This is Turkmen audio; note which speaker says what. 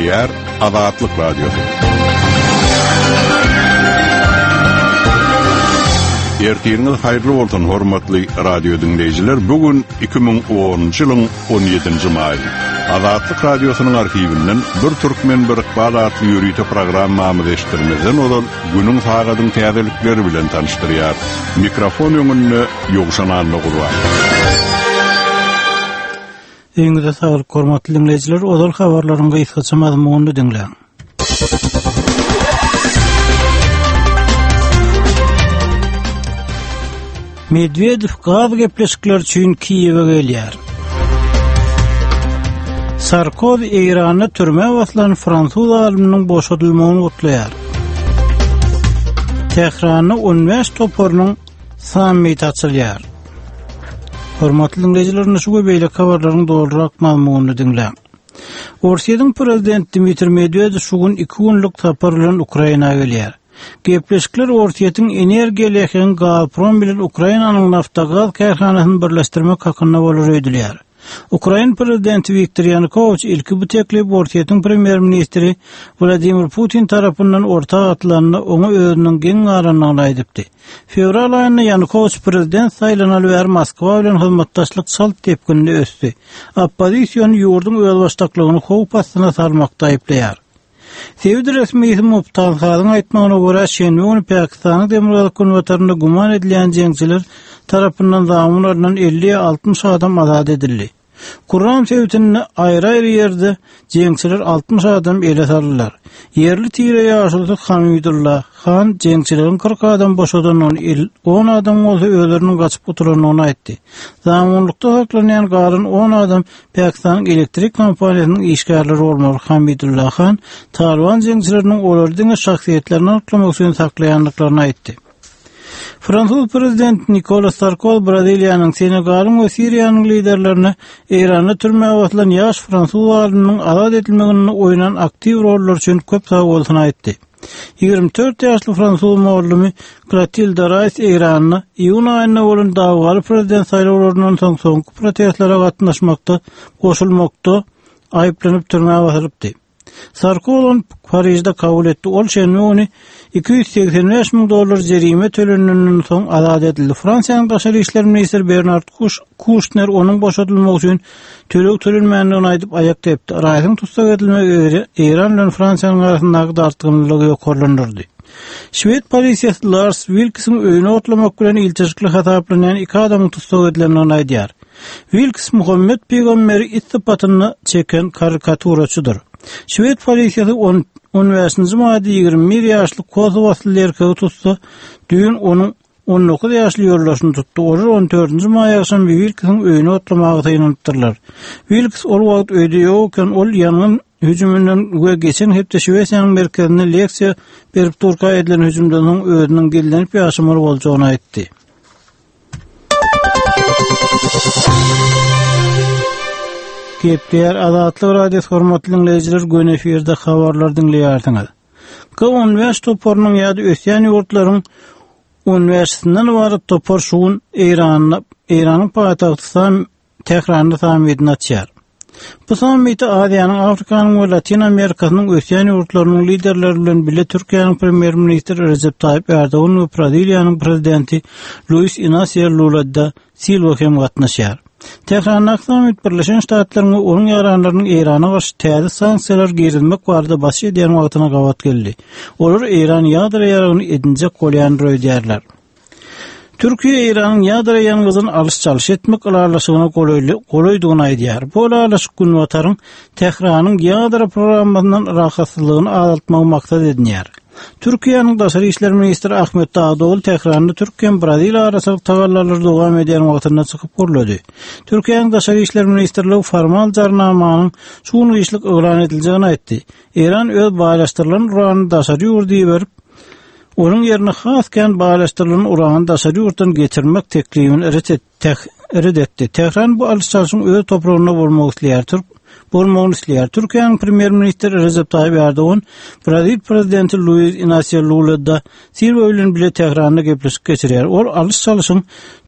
Speaker 1: dinleýär Azatlyk Radiosu. Ertiriniz hayırlı bolsun hormatly radio dinleyijiler. Bugün 2010-njy ýylyň 17-nji maý. Azatlyk Radiosynyň arhiwinden bir türkmen bir iqbal atly ýürüýte programmamy eşitdirmeden olar günüň sagadyň täzelikleri bilen tanıştyrýar. Mikrofon öňünde Ýogşan Alnagulwa.
Speaker 2: Eňde saglyk hormatly dinleyijiler, olar habarlaryň gysgaça mazmunyny dinleň. Medvedev gaz gepleşikler üçin Kiýewe gelýär. Sarkozy Irany türme baslan Fransuz alymynyň boşadylmagyny gutlaýar. Tehranyň 15 toporunyň sammiti açylýar. Hormatly dinleyijiler, şu beýle habarlaryň dolurak mazmunyny dinleň. Russiýanyň prezidenti Dmitri Medvedev şu gün 2 günlük tapar bilen Ukrainaga gelýär. Gepleşikler Russiýanyň energiýa Gazprom bilen Ukrainanyň naftagaz karhanasyny birleşdirmek hakynda bolar öýdülýär. Ukraina prezidenti Viktor Yanukovych ilki bu teklip Russiýanyň premier ministri Vladimir Putin tarapyndan ortak atlanyny oňa özüniň geň garanyny aýdypdy. Fevral aýynda Yanukovych prezident saýlanaly we Moskwa bilen hyzmatdaşlyk salt tepkinde ösdi. Oppozisiýon ýurdun öz başdaklygyny howp astyna salmakda aýplaýar. Sevdi resmi Mubtalhadyň aýtmagyna görä şenbe günü Pakistanyň Demirgaly konwatlarynda guman edilen jeňçiler tarapyndan zamanyň 50-60 adam azad edildi. Kurram sevtini aýry-aýry ýerde jeňçiler 60 adam ele saldylar. Yerli tire ýaşuldy Hamidullah Han jeňçilerin 40 adam boşadanyň 10 adam bolsa özleriniň gaçyp oturanyny aýtdy. Zamanlykda haklanýan garyn 10 adam Pakistanyň elektrik kompaniýasynyň işgärleri bolmaly. Hamidullah Han Taliban jeňçileriniň olardyň şahsiýetlerini aklamak üçin saklaýanlyklaryny aýtdy. Fransuz prezident Nicolas Sarkozy Braziliýanyň, Senegalyň we Siriýanyň liderlerini Irany türme baslan ýaş Fransuz alymynyň azad edilmegini oýnan aktiw roller üçin köp sag bolsuny aýtdy. 24 ýaşly Fransuz muallimi Clotilde Rice Iranyň iýun aýyna bolan dawgaly prezident saýlawlarynyň soňky protestlara gatnaşmakda goşulmakda aýyplanyp türme basylypdy. Sarkozy Parisde kabul etdi. Ol şenbe $285,000 jerime tölenenden soň azad edildi. Fransiýanyň daşary işler ministri Bernard Kouchner onuň boşadylmagy üçin төлek tölenmändigini aýdyp aýak tepdi. Raýatyň tutsak edilmegi Iran bilen Fransiýanyň arasyndaky dartgynlygy ýokarlandyrdy. Şwed polisiýasy Lars Vilks'in öýüne otlamak bilen ilçeçikli hataplanýan 2 adamyň tutsak edilenini aýdýar. Vilks Muhammed Peygamberi ittipatyny çeken karikaturaçydyr. Şwed polisiýasy 15-nji maýda 21 ýaşly Kosowaly erkegi tutsa, düýün onuň 19 ýaşly ýoldaşyny tutdy. Olar 14-nji maý akşam Vilks'in öýüne otlamagy taýinlandylar. Vilks ol wagt öýde ýokken ol ýanyň hüjümünden we geçen hepde Şweýçarýanyň merkezine leksiýa berip Turkiýa edilen hüjümden soň özüniň gellenip ýaşamary boljagyny aýtdy. Gepler Azatlyk Radiosu hormatly dinleyijiler, gün efirde habarlar dinleýärdiňiz. K-15 toporunyň ýa-da ösýän ýurtlaryň universitetinden barap topor şuun Iranyň paýtagty Tehranda sammitini açýar. Bu sammiti Aziýanyň, Afrikanyň we Latin Amerikasynyň ösýän ýurtlarynyň liderleri bilen birle Türkiýanyň premier ministri Recep Tayyip Erdoğan we Braziliýanyň prezidenti Luis Inacio Lula da Silva hem gatnaşýar. Tehran sammit Birleşen Ştatlaryň we onuň ýaranlarynyň Irana garşy täze sanksiýalar girilmek barada baş edýän wagtyna gawat geldi. Olar Iran ýadra ýaragyny edinje golýandyr öýdýärler. Türkiýe Iranyň ýadra ýangyzyny alys-çalys etmek aralaşygyna golaýdygyny aýdýar. Bu aralaşyk günwataryň Tehranyň ýadra programmyndan rahatsyzlygyny azaltmak maksat edinýär. Türkiýanyň daşary işler ministri Ahmet Dağdoğlu Tehranda Türkiýe Braziliýa arasyny tagallarlar dowam edýän wagtynda çykyp görledi. Türkiýanyň daşary işler ministrligi formal jarnamanyň şu günlük öwran ediljegini aýtdy. Iran öz baýlaşdyrylan uranyny daşary ýurdy berip, onun yerine hasken bağlaştırılan uranyny daşary ýurtdan geçirmek teklifini red etdi. Tehran bu alışçalyşyň öz topragyna bolmagyny isleýär. Türkiýanyň premier ministri Recep Tayyip Erdoğan, Brazil prezidenti Luis Inacio Lula da Silva bilen birle Tehranda gepleşip geçirýär. Ol alışçalyşyň